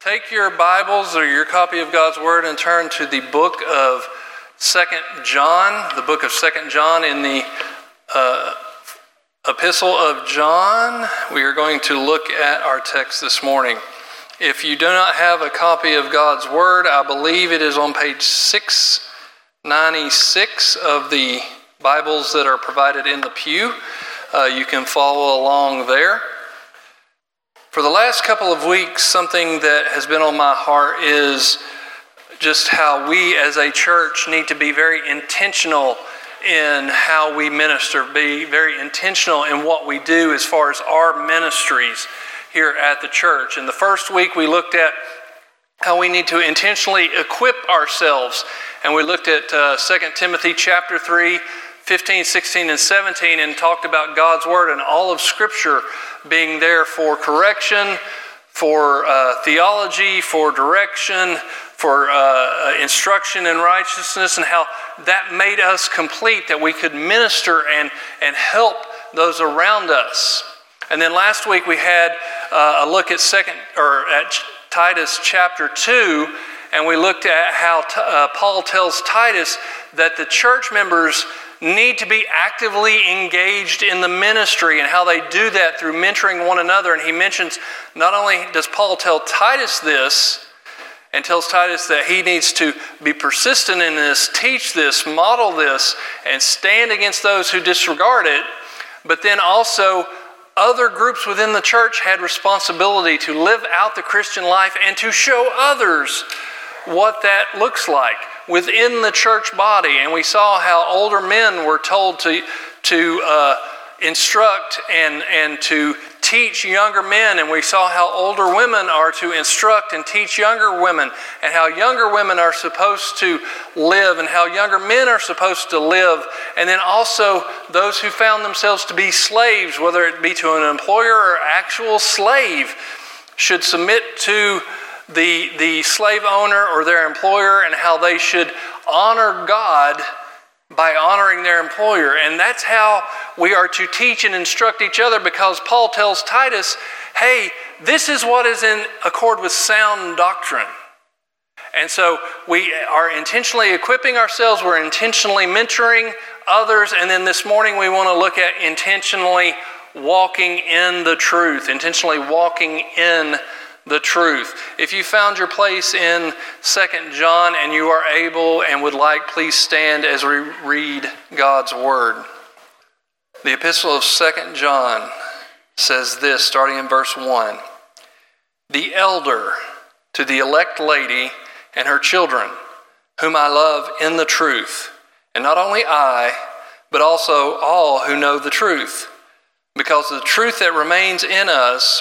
Take your Bibles or your copy of God's Word and turn to the book of 2 John, the book of 2 John in the Epistle of John. We are going to look at our text this morning. If you do not have a copy of God's Word, I believe it is on page 696 of the Bibles that are provided in the pew. You can follow along there. For the last couple of weeks, something that has been on my heart is just how we as a church need to be very intentional in how we minister, be very intentional in what we do as far as our ministries here at the church. In the first week, we looked at how we need to intentionally equip ourselves, and we looked at 2 Timothy chapter 3, 15, 16, and 17, and talked about God's Word and all of Scripture being there for correction, for theology, for direction, for instruction in righteousness, and how that made us complete, that we could minister and help those around us. And then last week we had a look at Titus chapter 2, and we looked at how Paul tells Titus that the church members need to be actively engaged in the ministry and how they do that through mentoring one another. And he mentions, not only does Paul tell Titus this, and tells Titus that he needs to be persistent in this, teach this, model this, and stand against those who disregard it, but then also other groups within the church had responsibility to live out the Christian life and to show others what that looks like within the church body. And we saw how older men were told to instruct and to teach younger men, and we saw how older women are to instruct and teach younger women, and how younger women are supposed to live, and how younger men are supposed to live. And then also those who found themselves to be slaves, whether it be to an employer or actual slave, should submit to the slave owner or their employer, and how they should honor God by honoring their employer. And that's how we are to teach and instruct each other, because Paul tells Titus, hey, this is what is in accord with sound doctrine. And so we are intentionally equipping ourselves, we're intentionally mentoring others, and then this morning we want to look at intentionally walking in the truth, intentionally walking in the truth. If you found your place in 2 John and you are able and would like, please stand as we read God's Word. The Epistle of 2 John says this, starting in verse 1. The elder to the elect lady and her children, whom I love in the truth, and not only I, but also all who know the truth, because of the truth that remains in us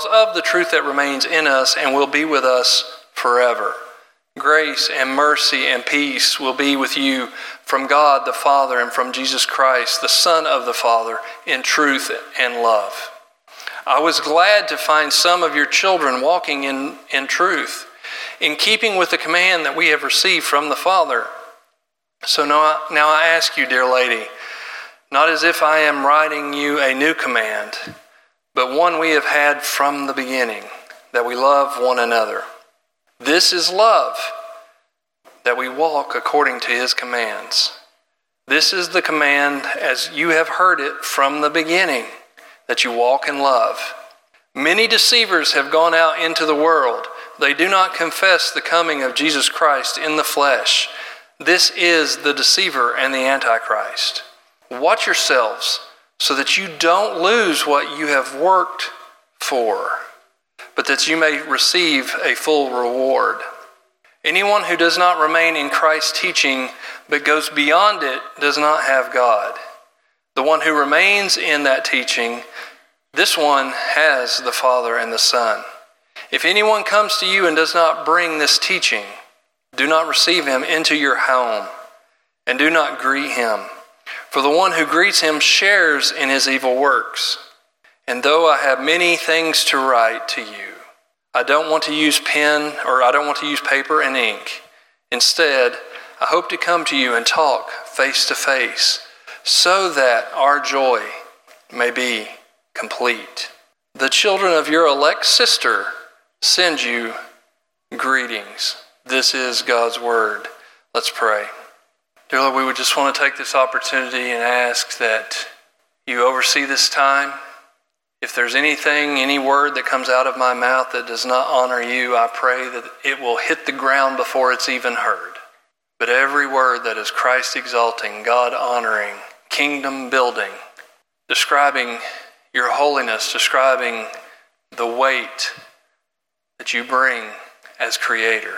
and will be with us forever. Grace and mercy and peace will be with you from God the Father and from Jesus Christ, the Son of the Father, in truth and love. I was glad to find some of your children walking in truth, in keeping with the command that we have received from the Father. So now I ask you, dear lady, not as if I am writing you a new command, but one we have had from the beginning, that we love one another. This is love, that we walk according to his commands. This is the command as you have heard it from the beginning, that you walk in love. Many deceivers have gone out into the world. They do not confess the coming of Jesus Christ in the flesh. This is the deceiver and the Antichrist. Watch yourselves so that you don't lose what you have worked for, but that you may receive a full reward. Anyone who does not remain in Christ's teaching but goes beyond it does not have God. The one who remains in that teaching, this one has the Father and the Son. If anyone comes to you and does not bring this teaching, do not receive him into your home, and do not greet him. For the one who greets him shares in his evil works. And though I have many things to write to you, I don't want to use paper and ink. Instead, I hope to come to you and talk face to face, so that our joy may be complete. The children of your elect sister send you greetings. This is God's Word. Let's pray. Dear Lord, we would just want to take this opportunity and ask that you oversee this time. If there's anything, any word that comes out of my mouth that does not honor you, I pray that it will hit the ground before it's even heard. But every word that is Christ exalting, God honoring, kingdom building, describing your holiness, describing the weight that you bring as Creator.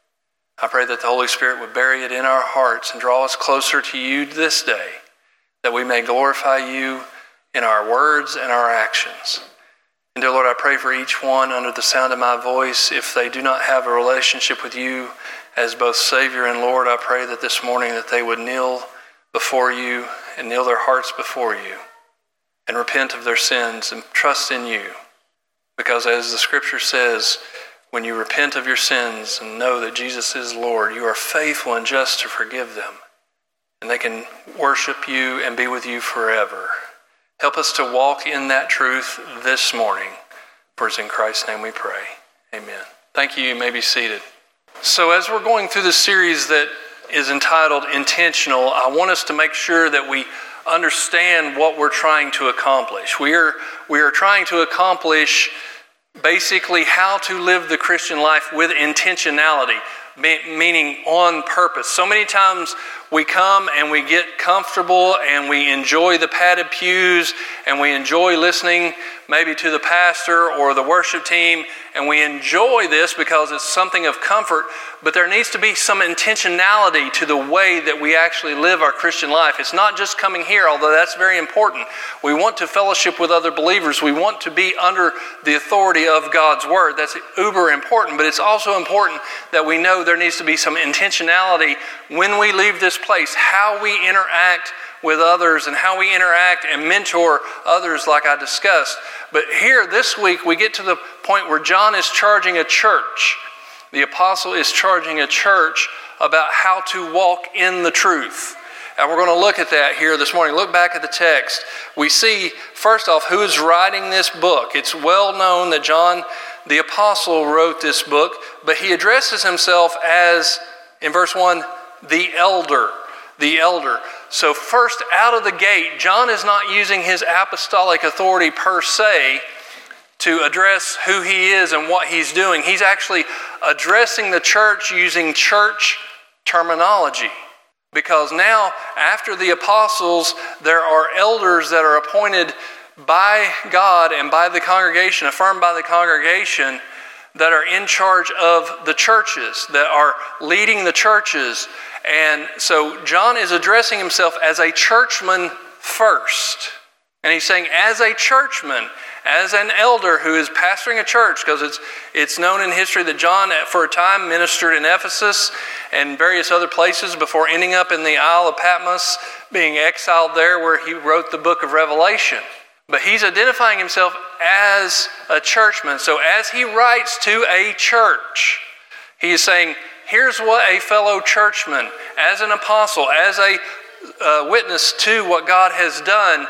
I pray that the Holy Spirit would bury it in our hearts and draw us closer to you this day, that we may glorify you in our words and our actions. And dear Lord, I pray for each one under the sound of my voice. If they do not have a relationship with you as both Savior and Lord, I pray that this morning that they would kneel before you and kneel their hearts before you and repent of their sins and trust in you. Because as the Scripture says, when you repent of your sins and know that Jesus is Lord, you are faithful and just to forgive them. And they can worship you and be with you forever. Help us to walk in that truth this morning. For it's in Christ's name we pray. Amen. Thank you. You may be seated. So as we're going through this series that is entitled Intentional, I want us to make sure that we understand what we're trying to accomplish. We are trying to accomplish basically how to live the Christian life with intentionality, meaning on purpose. So many times we come and we get comfortable and we enjoy the padded pews and we enjoy listening maybe to the pastor or the worship team, and we enjoy this because it's something of comfort, but there needs to be some intentionality to the way that we actually live our Christian life. It's not just coming here, although that's very important. We want to fellowship with other believers. We want to be under the authority of God's Word. That's uber important, but it's also important that we know there needs to be some intentionality when we leave this place, how we interact with others and how we interact and mentor others like I discussed. But here this week we get to the point where John is charging a church. The apostle is charging a church about how to walk in the truth. And we're going to look at that here this morning. Look back at the text. We see, first off, who is writing this book. It's well known that John the apostle wrote this book, but he addresses himself as, in verse 1, the elder. The elder. So first out of the gate, John is not using his apostolic authority per se to address who he is and what he's doing. He's actually addressing the church using church terminology. Because now, after the apostles, there are elders that are appointed by God and by the congregation, affirmed by the congregation, that are in charge of the churches, that are leading the churches. And so John is addressing himself as a churchman first. And he's saying, as a churchman, as an elder who is pastoring a church, because it's known in history that John, for a time, ministered in Ephesus and various other places before ending up in the Isle of Patmos, being exiled there, where he wrote the book of Revelation. But he's identifying himself as a churchman. So as he writes to a church, he is saying, here's what a fellow churchman, as an apostle, as a witness to what God has done,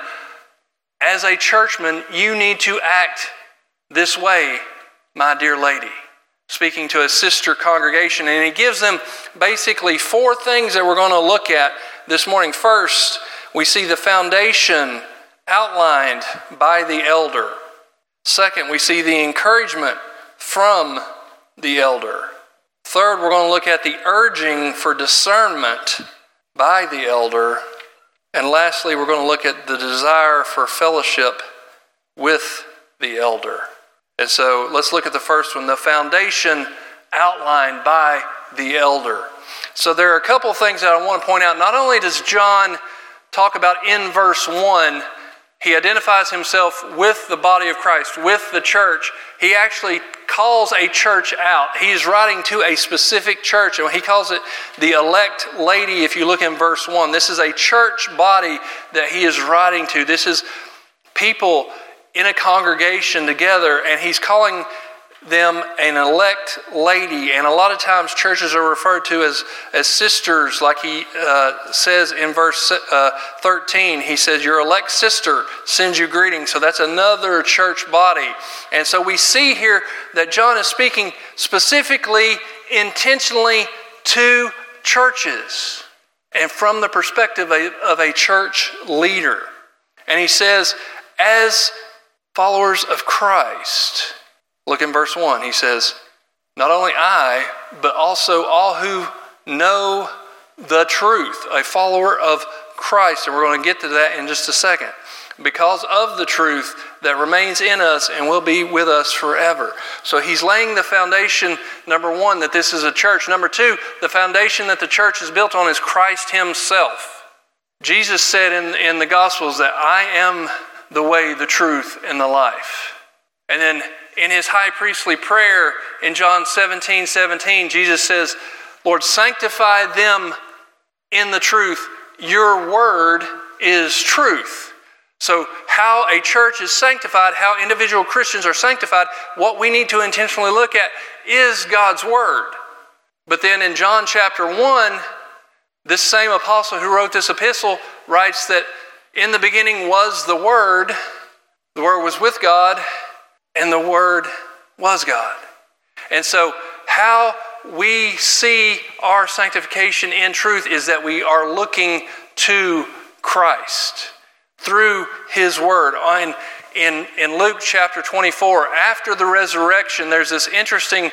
as a churchman, you need to act this way, my dear lady. Speaking to a sister congregation. And he gives them basically 4 things that we're going to look at this morning. First, we see the foundation outlined by the elder. Second, we see the encouragement from the elder. Third, we're going to look at the urging for discernment by the elder. And lastly, we're going to look at the desire for fellowship with the elder. And so let's look at the first one, the foundation outlined by the elder. So there are a couple of things that I want to point out. Not only does John talk about in verse 1, he identifies himself with the body of Christ, with the church. He actually calls a church out. He's writing to a specific church, and he calls it the elect lady. If you look in verse 1, this is a church body that he is writing to. This is people in a congregation together, and he's calling them an elect lady. And a lot of times churches are referred to as sisters, like he says in verse 13. He says, your elect sister sends you greetings. So that's another church body. And so we see here that John is speaking specifically, intentionally to churches and from the perspective of a church leader. And he says, as followers of Christ, look in verse 1. He says, not only I, but also all who know the truth, a follower of Christ. And we're going to get to that in just a second. Because of the truth that remains in us and will be with us forever. So he's laying the foundation, number one, that this is a church. Number two, the foundation that the church is built on is Christ himself. Jesus said in the Gospels that I am the way, the truth, and the life. And then in his high priestly prayer in John 17:17, Jesus says, Lord, sanctify them in the truth. Your word is truth. So how a church is sanctified, how individual Christians are sanctified, what we need to intentionally look at is God's word. But then in John chapter 1, this same apostle who wrote this epistle writes that in the beginning was the Word was with God, and the Word was God. And so how we see our sanctification in truth is that we are looking to Christ through his word. In Luke chapter 24, after the resurrection, there's this interesting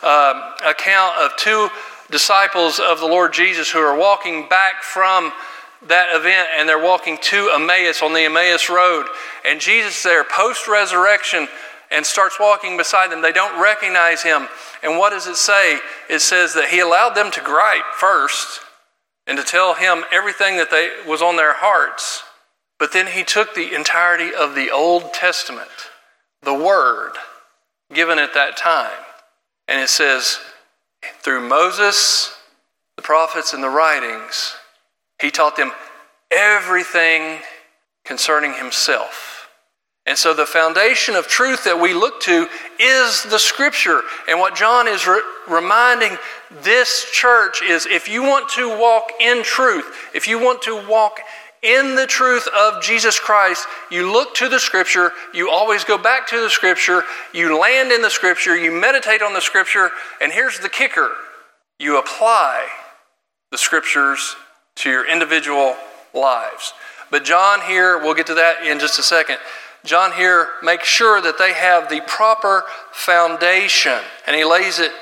account of two disciples of the Lord Jesus who are walking back from that event, and they're walking to Emmaus on the Emmaus Road. And Jesus there, post-resurrection, and starts walking beside them. They don't recognize him. And what does it say? It says that he allowed them to gripe first and to tell him everything that was on their hearts. But then he took the entirety of the Old Testament, the Word, given at that time. And it says, through Moses, the prophets, and the writings, he taught them everything concerning himself. And so the foundation of truth that we look to is the Scripture. And what John is reminding this church is, if you want to walk in truth, if you want to walk in the truth of Jesus Christ, you look to the Scripture, you always go back to the Scripture, you land in the Scripture, you meditate on the Scripture, and here's the kicker: you apply the Scriptures to your individual lives. But John here, we'll get to that in just a second, John here makes sure that they have the proper foundation, and he lays it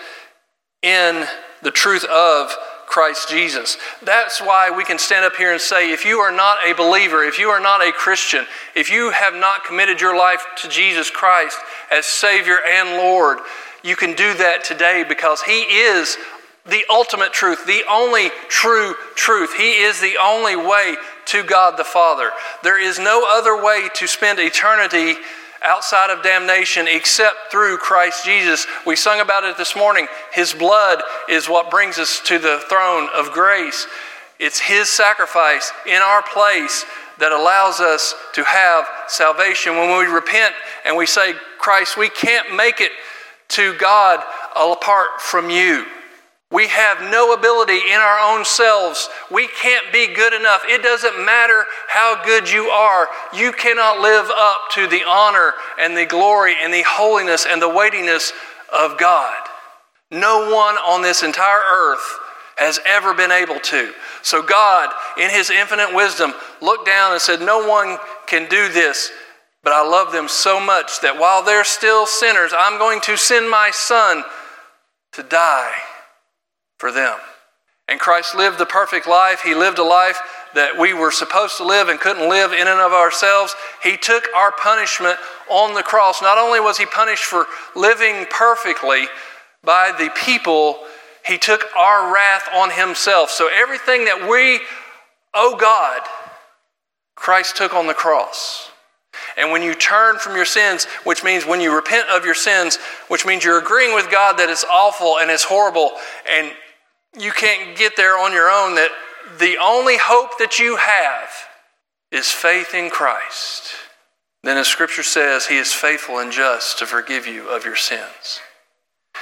in the truth of Christ Jesus. That's why we can stand up here and say, if you are not a believer, if you are not a Christian, if you have not committed your life to Jesus Christ as Savior and Lord, you can do that today, because he is the ultimate truth, the only true truth. He is the only way to God the Father. There is no other way to spend eternity outside of damnation except through Christ Jesus. We sung about it this morning. His blood is what brings us to the throne of grace. It's his sacrifice in our place that allows us to have salvation. When we repent and we say, Christ, we can't make it to God apart from you. We have no ability in our own selves. We can't be good enough. It doesn't matter how good you are. You cannot live up to the honor and the glory and the holiness and the weightiness of God. No one on this entire earth has ever been able to. So God, in his infinite wisdom, looked down and said, no one can do this, but I love them so much that while they're still sinners, I'm going to send my Son to die for them. And Christ lived the perfect life. He lived a life that we were supposed to live and couldn't live in and of ourselves. He took our punishment on the cross. Not only was he punished for living perfectly by the people, he took our wrath on himself. So everything that we owe God, Christ took on the cross. And when you turn from your sins, which means when you repent of your sins, which means you're agreeing with God that it's awful and it's horrible and you can't get there on your own, that the only hope that you have is faith in Christ, then as Scripture says, he is faithful and just to forgive you of your sins.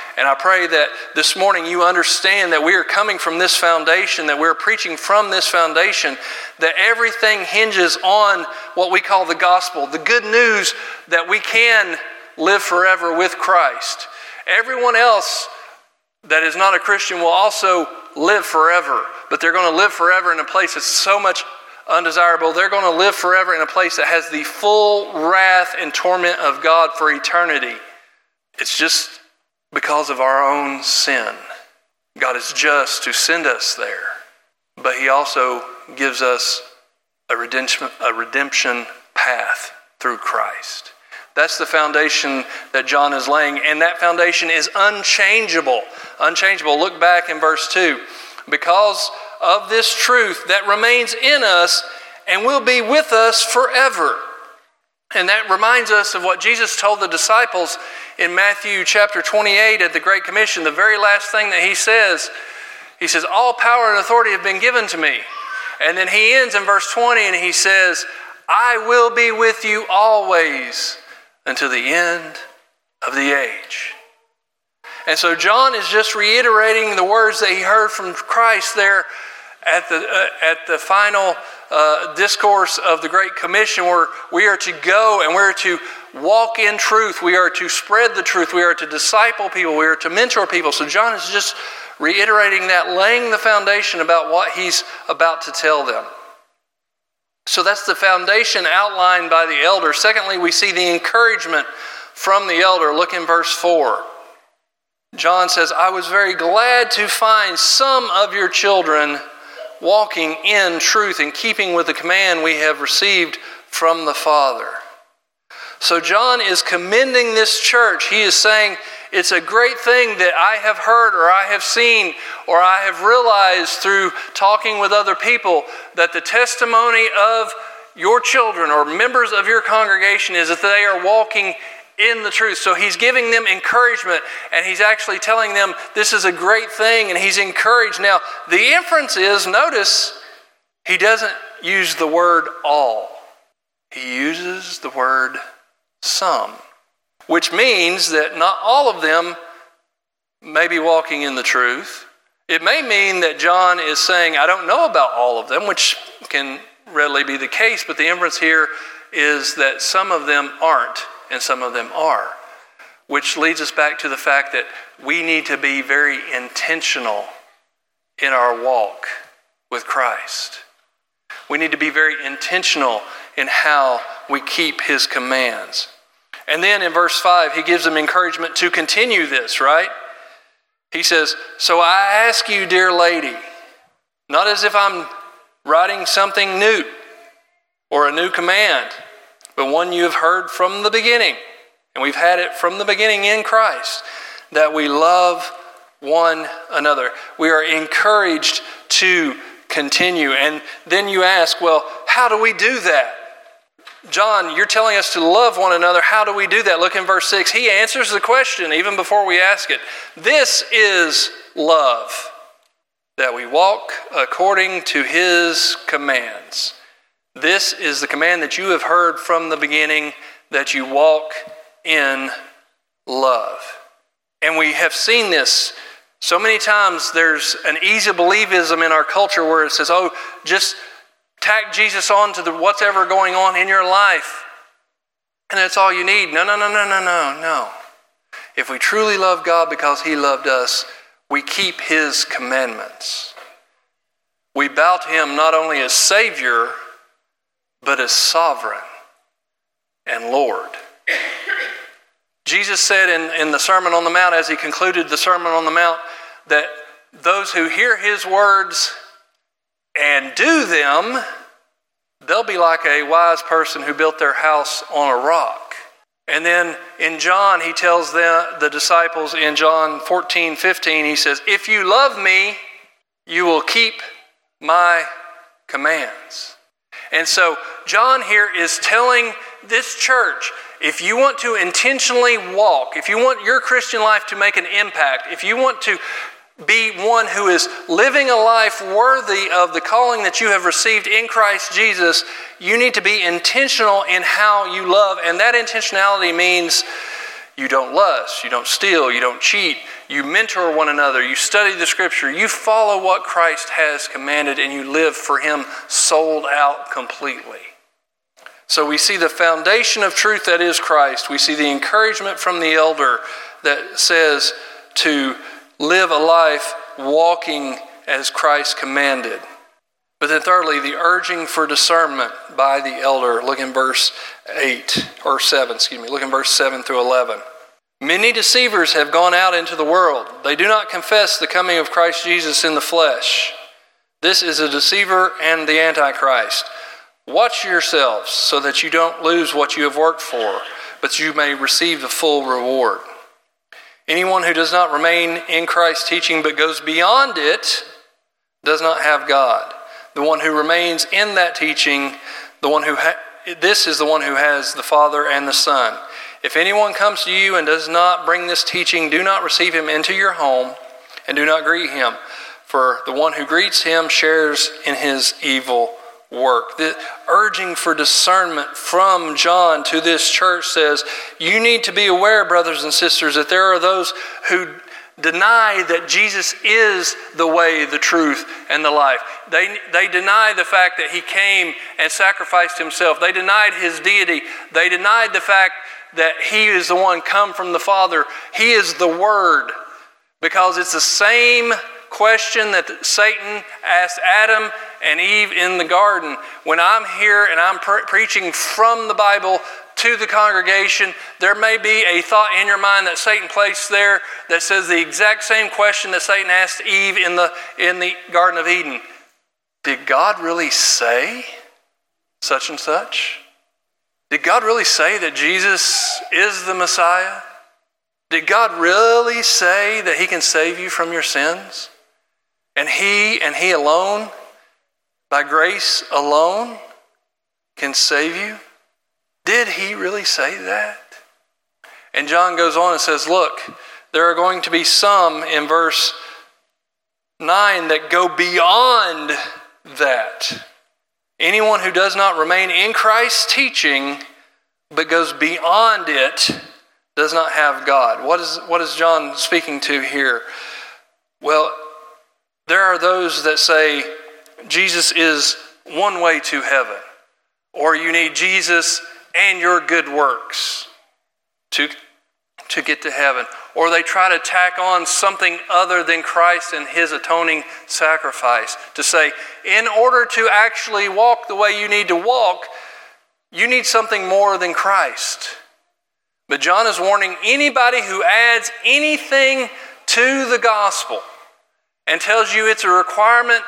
And I pray that this morning you understand that we are coming from this foundation, that we're preaching from this foundation, that everything hinges on what we call the gospel, the good news that we can live forever with Christ. Everyone else that is not a Christian will also live forever, but they're going to live forever in a place that's so much undesirable. They're going to live forever in a place that has the full wrath and torment of God for eternity. It's just because of our own sin. God is just to send us there, but He also gives us a redemption path through Christ. That's the foundation that John is laying, and that foundation is unchangeable. Unchangeable. Look back in verse 2. Because of this truth that remains in us and will be with us forever. And that reminds us of what Jesus told the disciples in Matthew chapter 28 at the Great Commission. The very last thing that He says, all power and authority have been given to me. And then He ends in verse 20 and He says, I will be with you always until the end of the age. And so John is just reiterating the words that he heard from Christ there at the final discourse of the Great Commission, where we are to go and we're to walk in truth. We are to spread the truth. We are to disciple people. We are to mentor people. So John is just reiterating that, laying the foundation about what he's about to tell them. So that's the foundation outlined by the elder. Secondly, we see the encouragement from the elder. Look in verse 4. John says, I was very glad to find some of your children walking in truth and keeping with the command we have received from the Father. So John is commending this church. He is saying, it's a great thing that I have heard or I have seen or I have realized through talking with other people that the testimony of your children or members of your congregation is that they are walking in the truth. So he's giving them encouragement, and he's actually telling them this is a great thing, and he's encouraged. Now, the inference is, notice, he doesn't use the word all. He uses the word some, which means that not all of them may be walking in the truth. It may mean that John is saying, I don't know about all of them, which can readily be the case, but the inference here is that some of them aren't and some of them are, which leads us back to the fact that we need to be very intentional in our walk with Christ. We need to be very intentional in how we keep His commands. And then in verse 5, he gives them encouragement to continue this, right? He says, so I ask you, dear lady, not as if I'm writing something new or a new command, but one you have heard from the beginning, and we've had it from the beginning in Christ, that we love one another. We are encouraged to continue. And then you ask, well, how do we do that? John, you're telling us to love one another. How do we do that? Look in verse 6. He answers the question even before we ask it. This is love, that we walk according to His commands. This is the command that you have heard from the beginning, that you walk in love. And we have seen this so many times. There's an easy believism in our culture where it says, oh, just tack Jesus on to what's ever going on in your life, and that's all you need. No. If we truly love God because He loved us, we keep His commandments. We bow to Him not only as Savior, but as sovereign and Lord. Jesus said in the Sermon on the Mount, as He concluded the Sermon on the Mount, that those who hear His words and do them, they'll be like a wise person who built their house on a rock. And then in John, He tells the disciples in John 14:15, He says, if you love me, you will keep my commands. And so John here is telling this church, if you want to intentionally walk, if you want your Christian life to make an impact, if you want to be one who is living a life worthy of the calling that you have received in Christ Jesus, you need to be intentional in how you love. And that intentionality means you don't lust, you don't steal, you don't cheat, you mentor one another, you study the Scripture, you follow what Christ has commanded, and you live for Him sold out completely. So we see the foundation of truth that is Christ. We see the encouragement from the elder that says to live a life walking as Christ commanded. But then thirdly, the urging for discernment by the elder. Look in verse 7. Look in verse 7 through 11. Many deceivers have gone out into the world. They do not confess the coming of Christ Jesus in the flesh. This is a deceiver and the Antichrist. Watch yourselves so that you don't lose what you have worked for, but you may receive the full reward. Anyone who does not remain in Christ's teaching but goes beyond it does not have God. The one who remains in that teaching, this is the one who has the Father and the Son. If anyone comes to you and does not bring this teaching, do not receive him into your home and do not greet him, for the one who greets him shares in his evil work. The urging for discernment from John to this church says, you need to be aware, brothers and sisters, that there are those who deny that Jesus is the way, the truth, and the life. They deny the fact that He came and sacrificed Himself. They denied His deity. They denied the fact that He is the one come from the Father. He is the Word. Because it's the same question that Satan asked Adam and Eve in the garden. When I'm here and I'm preaching from the Bible to the congregation, there may be a thought in your mind that Satan placed there that says the exact same question that Satan asked Eve in the Garden of Eden. Did God really say such and such? Did God really say that Jesus is the Messiah? Did God really say that He can save you from your sins? And He alone, by grace alone, can save you? Did He really say that? And John goes on and says, look, there are going to be some in verse 9 that go beyond that. Anyone who does not remain in Christ's teaching but goes beyond it does not have God. What is John speaking to here? Well, there are those that say Jesus is one way to heaven, or you need Jesus and your good works to get to heaven. Or they try to tack on something other than Christ and His atoning sacrifice to say, in order to actually walk the way you need to walk, you need something more than Christ. But John is warning anybody who adds anything to the gospel and tells you it's a requirement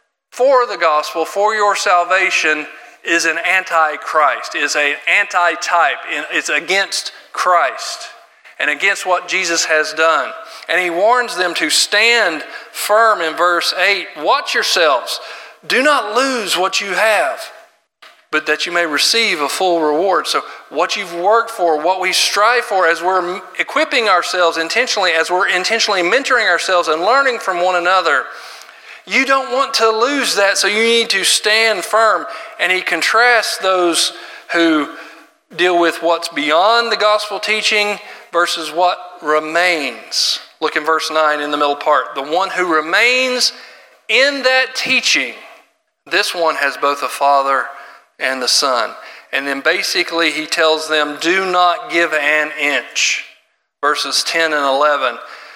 for the gospel, for your salvation, is an anti-Christ, is an anti-type. It's against Christ and against what Jesus has done. And he warns them to stand firm in verse 8. Watch yourselves. Do not lose what you have, but that you may receive a full reward. So what you've worked for, what we strive for as we're equipping ourselves intentionally, as we're intentionally mentoring ourselves and learning from one another, you don't want to lose that, so you need to stand firm. And he contrasts those who deal with what's beyond the gospel teaching versus what remains. Look in verse 9 in the middle part. The one who remains in that teaching, this one has both the Father and the Son. And then basically he tells them, do not give an inch. Verses 10 and 11.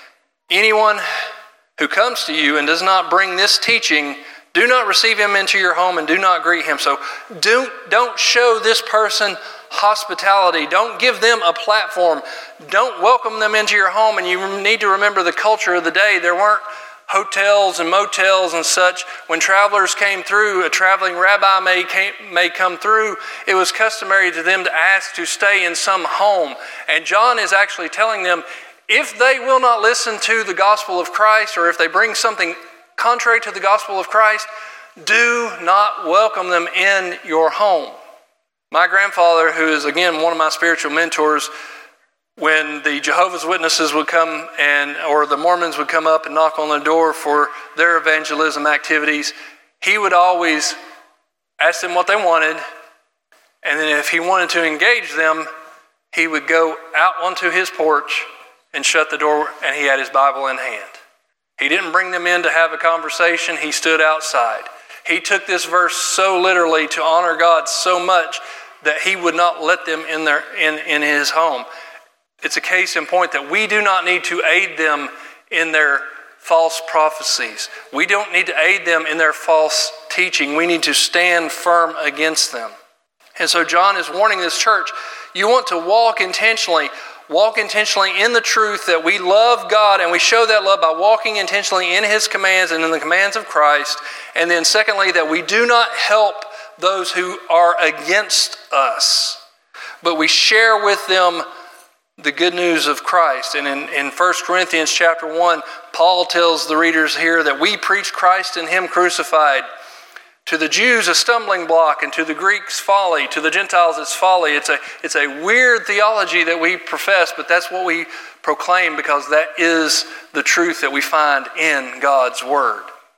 Anyone who comes to you and does not bring this teaching, do not receive him into your home and do not greet him. So don't show this person hospitality. Don't give them a platform. Don't welcome them into your home. And you need to remember the culture of the day. There weren't hotels and motels and such. When travelers came through, a traveling rabbi may come through, it was customary to them to ask to stay in some home. And John is actually telling them, if they will not listen to the gospel of Christ, or if they bring something contrary to the gospel of Christ, do not welcome them in your home. My grandfather, who is again one of my spiritual mentors, when the Jehovah's Witnesses would come or the Mormons would come up and knock on the door for their evangelism activities, he would always ask them what they wanted, and then if he wanted to engage them, he would go out onto his porch and shut the door, and he had his Bible in hand. He didn't bring them in to have a conversation. He stood outside. He took this verse so literally to honor God so much that he would not let them in his home. It's a case in point that we do not need to aid them in their false prophecies. We don't need to aid them in their false teaching. We need to stand firm against them. And so John is warning this church, you want to walk intentionally in the truth that we love God, and we show that love by walking intentionally in his commands and in the commands of Christ. And then secondly, that we do not help those who are against us, but we share with them the good news of Christ. And in 1 Corinthians chapter 1, Paul tells the readers here that we preach Christ and him crucified. To the Jews, a stumbling block, and to the Greeks, folly. To the Gentiles, it's folly. It's a weird theology that we profess, but that's what we proclaim because that is the truth that we find in God's Word.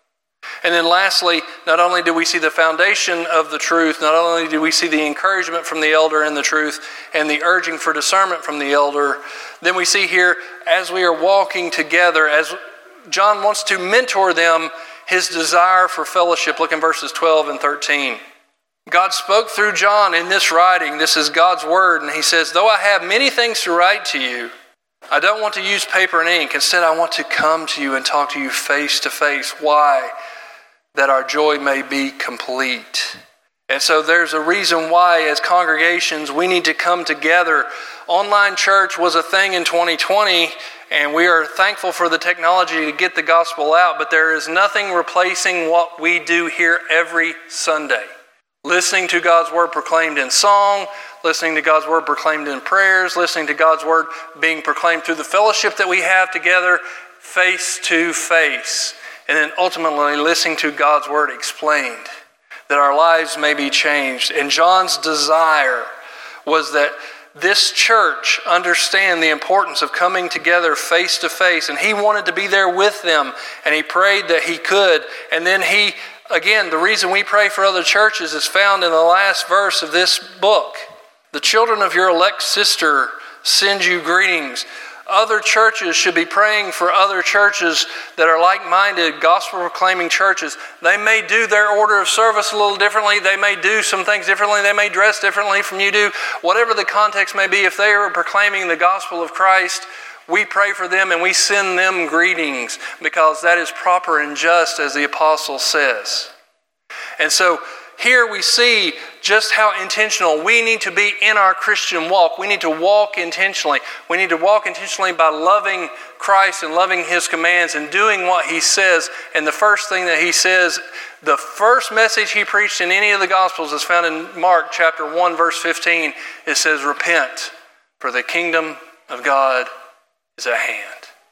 And then lastly, not only do we see the foundation of the truth, not only do we see the encouragement from the elder in the truth and the urging for discernment from the elder, then we see here as we are walking together, as John wants to mentor them, his desire for fellowship. Look in verses 12 and 13. God spoke through John in this writing. This is God's word. And he says, though I have many things to write to you, I don't want to use paper and ink. Instead, I want to come to you and talk to you face to face. Why? That our joy may be complete. And so there's a reason why as congregations we need to come together. Online church was a thing in 2020, and we are thankful for the technology to get the gospel out, but there is nothing replacing what we do here every Sunday. Listening to God's word proclaimed in song, listening to God's word proclaimed in prayers, listening to God's word being proclaimed through the fellowship that we have together face to face, and then ultimately listening to God's word explained, that our lives may be changed. And John's desire was that this church understand the importance of coming together face to face, and he wanted to be there with them, and he prayed that he could. And then again, the reason we pray for other churches is found in the last verse of this book. The children of your elect sister send you greetings. Other churches should be praying for other churches that are like-minded, gospel-proclaiming churches. They may do their order of service a little differently. They may do some things differently. They may dress differently from you do. Whatever the context may be, if they are proclaiming the gospel of Christ, we pray for them and we send them greetings because that is proper and just, as the apostle says. And so here we see just how intentional we need to be in our Christian walk. We need to walk intentionally. We need to walk intentionally by loving Christ and loving his commands and doing what he says. And the first thing that he says, the first message he preached in any of the Gospels is found in Mark chapter 1, verse 15. It says, repent, for the kingdom of God is at hand.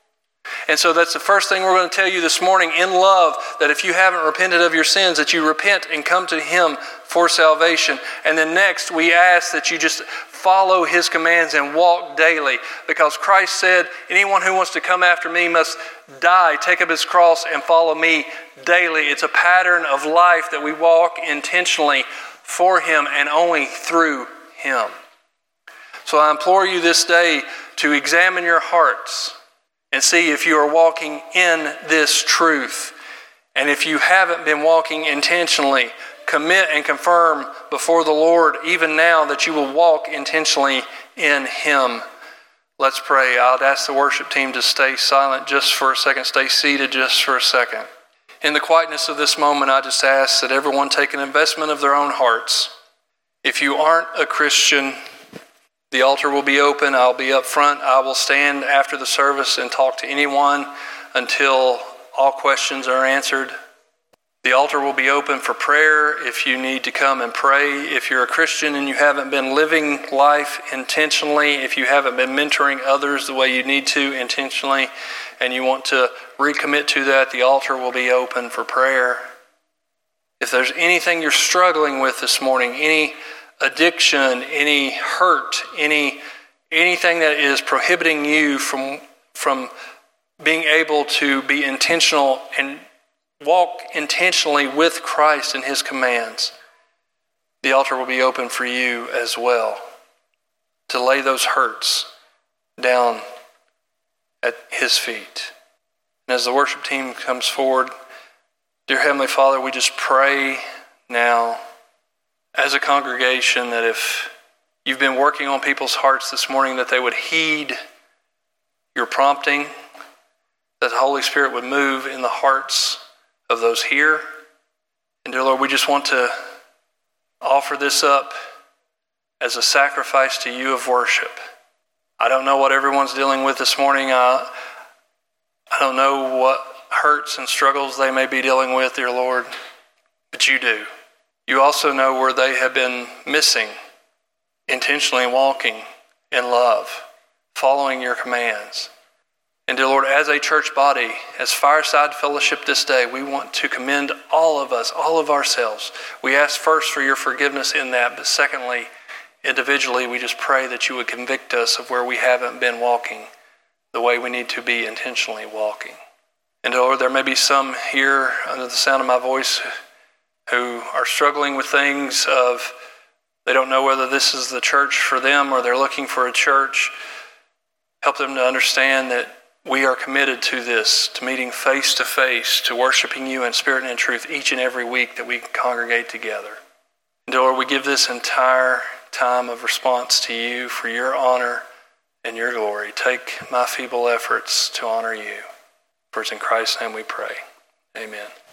And so that's the first thing we're going to tell you this morning in love, that if you haven't repented of your sins, that you repent and come to him for salvation. And then next, we ask that you just follow his commands and walk daily, because Christ said, anyone who wants to come after me must die, take up his cross, and follow me daily. It's a pattern of life that we walk intentionally for him and only through him. So I implore you this day to examine your hearts and see if you are walking in this truth. And if you haven't been walking intentionally, commit and confirm before the Lord even now that you will walk intentionally in him. Let's pray. I'll ask the worship team to stay silent just for a second, stay seated just for a second. In the quietness of this moment, I just ask that everyone take an investment of their own hearts. If you aren't a Christian, the altar will be open. I'll be up front. I will stand after the service and talk to anyone until all questions are answered. The altar will be open for prayer if you need to come and pray. If you're a Christian and you haven't been living life intentionally, if you haven't been mentoring others the way you need to intentionally, and you want to recommit to that, the altar will be open for prayer. If there's anything you're struggling with this morning, any addiction, any hurt, anything that is prohibiting you from being able to be intentional and walk intentionally with Christ and his commands, the altar will be open for you as well to lay those hurts down at his feet. And as the worship team comes forward, dear Heavenly Father, we just pray now as a congregation that if you've been working on people's hearts this morning, that they would heed your prompting, that the Holy Spirit would move in the hearts of those here. And dear Lord, we just want to offer this up as a sacrifice to you of worship. I don't know what everyone's dealing with this morning. I don't know what hurts and struggles they may be dealing with, dear Lord, but you do. You also know where they have been missing, intentionally walking in love, following your commands. And dear Lord, as a church body, as Fireside Fellowship this day, we want to commend all of us, all of ourselves. We ask first for your forgiveness in that, but secondly, individually, we just pray that you would convict us of where we haven't been walking the way we need to be intentionally walking. And Lord, there may be some here under the sound of my voice who are struggling with things of they don't know whether this is the church for them or they're looking for a church. Help them to understand that we are committed to this, to meeting face to face, to worshiping you in spirit and in truth each and every week that we congregate together. And Lord, we give this entire time of response to you for your honor and your glory. Take my feeble efforts to honor you. For it's in Christ's name we pray. Amen.